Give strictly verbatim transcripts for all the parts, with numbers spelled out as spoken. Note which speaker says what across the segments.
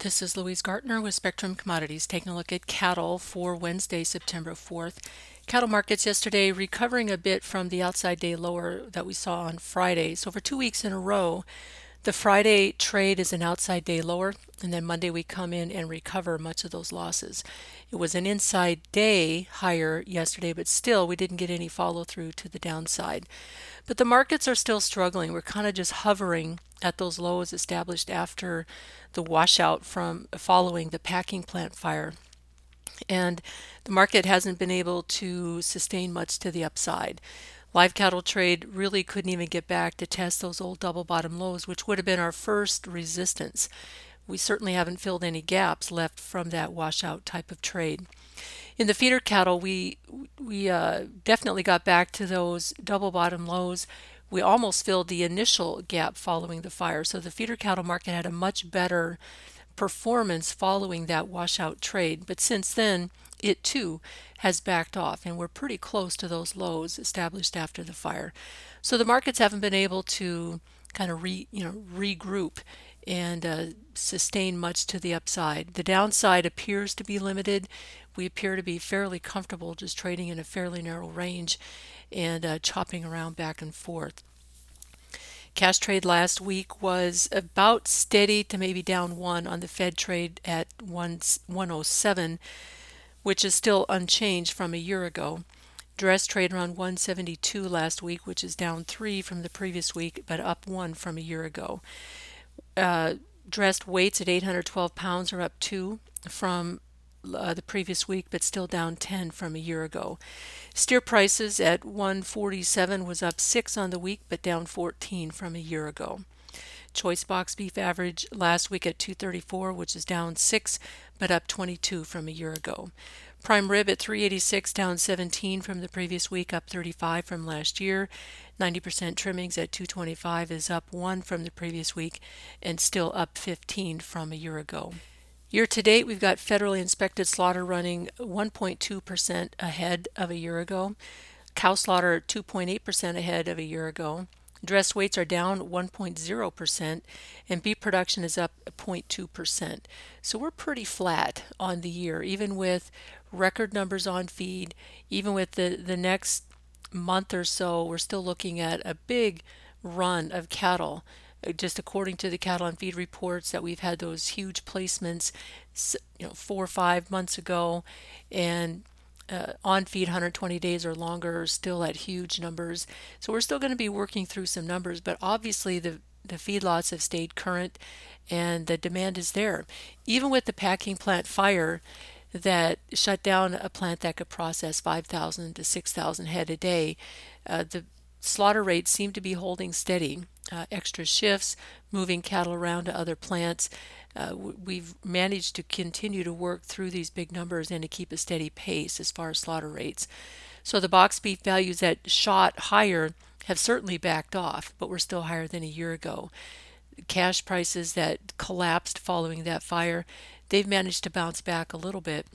Speaker 1: This is Louise Gartner with Spectrum Commodities taking a look at cattle for Wednesday, September fourth. Cattle markets yesterday recovering a bit from the outside day lower that we saw on Friday. So for two weeks in a row, the Friday trade is an outside day lower, and then Monday we come in and recover much of those losses. It was an inside day higher yesterday, but still we didn't get any follow through to the downside. But the markets are still struggling. We're kind of just hovering at those lows established after the washout from following the packing plant fire. And the market hasn't been able to sustain much to the upside. Live cattle trade really couldn't even get back to test those old double bottom lows, which would have been our first resistance. We certainly haven't filled any gaps left from that washout type of trade. In the feeder cattle, we we uh, definitely got back to those double bottom lows. We almost filled the initial gap following the fire. So the feeder cattle market had a much better performance following that washout trade. But since then, it too has backed off, and we're pretty close to those lows established after the fire. So the markets haven't been able to kind of re you know regroup and uh, sustain much to the upside. The downside appears to be limited. We appear to be fairly comfortable just trading in a fairly narrow range and uh, chopping around back and forth. Cash trade last week was about steady to maybe down one on the Fed trade at one, 107, which is still unchanged from a year ago. Dress trade around one seventy-two last week, which is down three from the previous week, but up one from a year ago. Uh, dressed weights at eight hundred twelve pounds are up two from uh, the previous week, but still down ten from a year ago. Steer prices at one forty-seven was up six on the week, but down fourteen from a year ago. Choice box beef average last week at two thirty-four, which is down six, but up twenty-two from a year ago. Prime rib at three eighty-six, down seventeen from the previous week, up thirty-five from last year. ninety percent trimmings at two twenty-five is up one from the previous week and still up fifteen from a year ago. Year to date, we've got federally inspected slaughter running one point two percent ahead of a year ago. Cow slaughter two point eight percent ahead of a year ago. Dressed weights are down one point zero percent, and beef production is up zero point two percent. So we're pretty flat on the year, even with record numbers on feed, even with the, the next month or so, we're still looking at a big run of cattle. Uh, Just according to the cattle and feed reports that we've had those huge placements, you know, four or five months ago, and uh, on feed one hundred twenty days or longer are still at huge numbers. So we're still going to be working through some numbers, but obviously the the feedlots have stayed current and the demand is there. Even with the packing plant fire that shut down a plant that could process five thousand to six thousand head a day, uh, the slaughter rates seem to be holding steady. Uh, extra shifts, moving cattle around to other plants. Uh, we've managed to continue to work through these big numbers and to keep a steady pace as far as slaughter rates. So the box beef values that shot higher have certainly backed off, but we're still higher than a year ago. Cash prices that collapsed following that fire, they've managed to bounce back a little bit,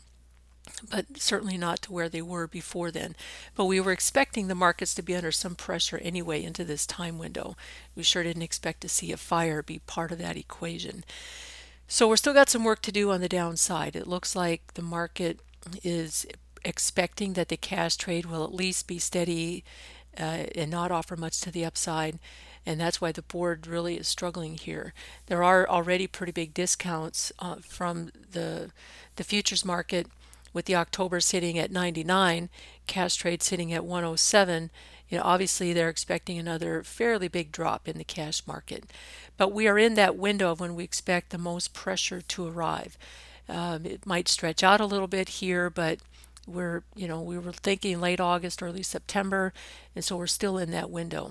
Speaker 1: but certainly not to where they were before then. But we were expecting the markets to be under some pressure anyway into this time window. We sure didn't expect to see a fire be part of that equation. So we're still got some work to do on the downside. It looks like the market is expecting that the cash trade will at least be steady uh, and not offer much to the upside. And that's why the board really is struggling here. There are already pretty big discounts uh, from the the futures market, with the October sitting at ninety-nine, cash trade sitting at one oh seven. You know, obviously they're expecting another fairly big drop in the cash market. But we are in that window of when we expect the most pressure to arrive. Um, it might stretch out a little bit here, but we're, you know, we were thinking late August, early September, and so we're still in that window.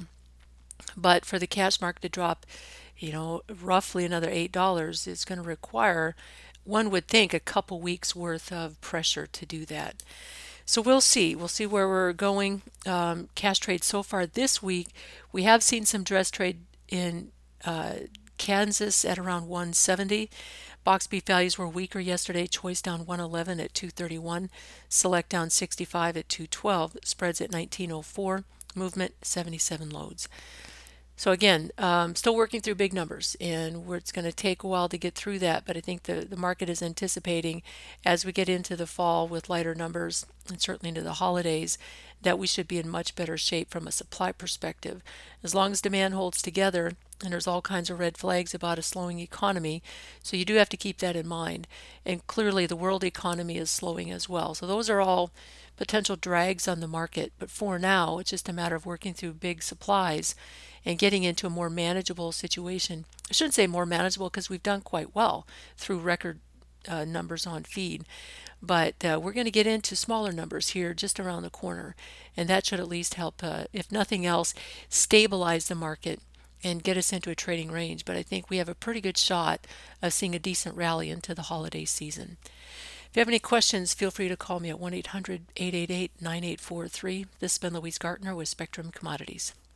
Speaker 1: But for the cash market to drop, you know, roughly another eight dollars is going to require, one would think, a couple weeks worth of pressure to do that. So we'll see. We'll see where we're going. Um, cash trade so far this week, we have seen some dress trade in uh, Kansas at around one seventy. Box beef values were weaker yesterday. Choice down one eleven at two thirty-one. Select down sixty-five at two twelve. Spreads at nineteen oh four. Movement seventy-seven loads. So again, um, still working through big numbers, and we're, it's going to take a while to get through that. But I think the, the market is anticipating as we get into the fall with lighter numbers and certainly into the holidays that we should be in much better shape from a supply perspective. As long as demand holds together, and there's all kinds of red flags about a slowing economy, so you do have to keep that in mind. And clearly, the world economy is slowing as well. So those are all potential drags on the market. But for now, it's just a matter of working through big supplies and getting into a more manageable situation. I shouldn't say more manageable because we've done quite well through record uh, numbers on feed. But uh, we're going to get into smaller numbers here just around the corner. And that should at least help, uh, if nothing else, stabilize the market and get us into a trading range. But I think we have a pretty good shot of seeing a decent rally into the holiday season. If you have any questions, feel free to call me at one eight hundred, eight eight eight, nine eight four three. This has been Louise Gartner with Spectrum Commodities.